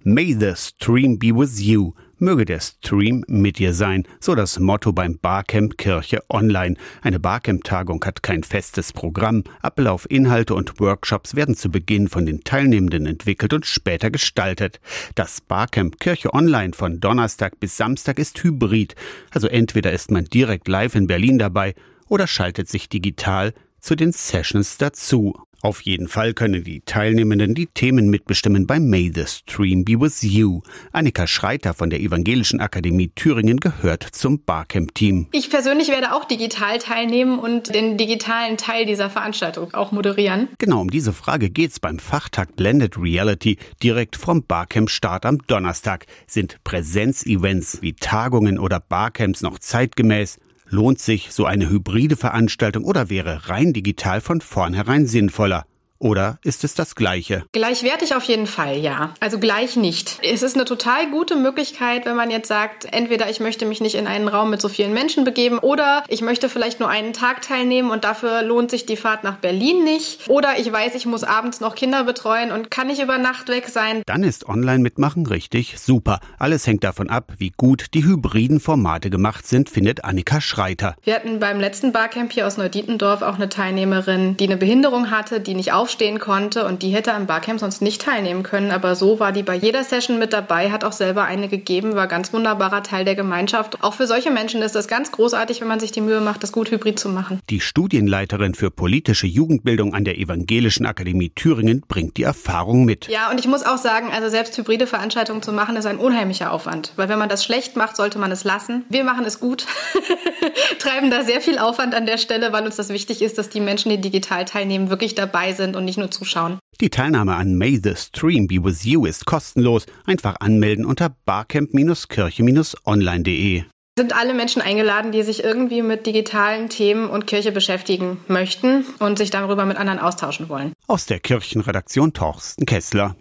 May the stream be with you. Möge der Stream mit dir sein, so das Motto beim Barcamp Kirche Online. Eine Barcamp-Tagung hat kein festes Programm. Ablauf, Inhalte und Workshops werden zu Beginn von den Teilnehmenden entwickelt und später gestaltet. Das Barcamp Kirche Online von Donnerstag bis Samstag ist hybrid. Also entweder ist man direkt live in Berlin dabei oder schaltet sich digital zu den Sessions dazu. Auf jeden Fall können die Teilnehmenden die Themen mitbestimmen bei May the Stream be with you. Annika Schreiter von der Evangelischen Akademie Thüringen gehört zum Barcamp-Team. Ich persönlich werde auch digital teilnehmen und den digitalen Teil dieser Veranstaltung auch moderieren. Genau, um diese Frage geht's beim Fachtag Blended Reality direkt vom Barcamp-Start am Donnerstag. Sind Präsenzevents wie Tagungen oder Barcamps noch zeitgemäß? Lohnt sich so eine hybride Veranstaltung oder wäre rein digital von vornherein sinnvoller? Oder ist es das Gleiche? Gleichwertig auf jeden Fall, ja. Also gleich nicht. Es ist eine total gute Möglichkeit, wenn man jetzt sagt, entweder ich möchte mich nicht in einen Raum mit so vielen Menschen begeben oder ich möchte vielleicht nur einen Tag teilnehmen und dafür lohnt sich die Fahrt nach Berlin nicht. Oder ich weiß, ich muss abends noch Kinder betreuen und kann nicht über Nacht weg sein. Dann ist Online-Mitmachen richtig super. Alles hängt davon ab, wie gut die hybriden Formate gemacht sind, findet Annika Schreiter. Wir hatten beim letzten Barcamp hier aus Neudietendorf auch eine Teilnehmerin, die eine Behinderung hatte, die nicht aufstehen konnte und die hätte am Barcamp sonst nicht teilnehmen können, aber so war die bei jeder Session mit dabei, hat auch selber eine gegeben, war ganz wunderbarer Teil der Gemeinschaft. Auch für solche Menschen ist das ganz großartig, wenn man sich die Mühe macht, das gut hybrid zu machen. Die Studienleiterin für politische Jugendbildung an der Evangelischen Akademie Thüringen bringt die Erfahrung mit. Ja, und ich muss auch sagen, also selbst hybride Veranstaltungen zu machen, ist ein unheimlicher Aufwand, weil wenn man das schlecht macht, sollte man es lassen. Wir machen es gut, treiben da sehr viel Aufwand an der Stelle, weil uns das wichtig ist, dass die Menschen, die digital teilnehmen, wirklich dabei sind und nicht nur zuschauen. Die Teilnahme an May the Stream be with you ist kostenlos. Einfach anmelden unter barcamp-kirche-online.de. Sind alle Menschen eingeladen, die sich irgendwie mit digitalen Themen und Kirche beschäftigen möchten und sich darüber mit anderen austauschen wollen. Aus der Kirchenredaktion Torsten Kessler.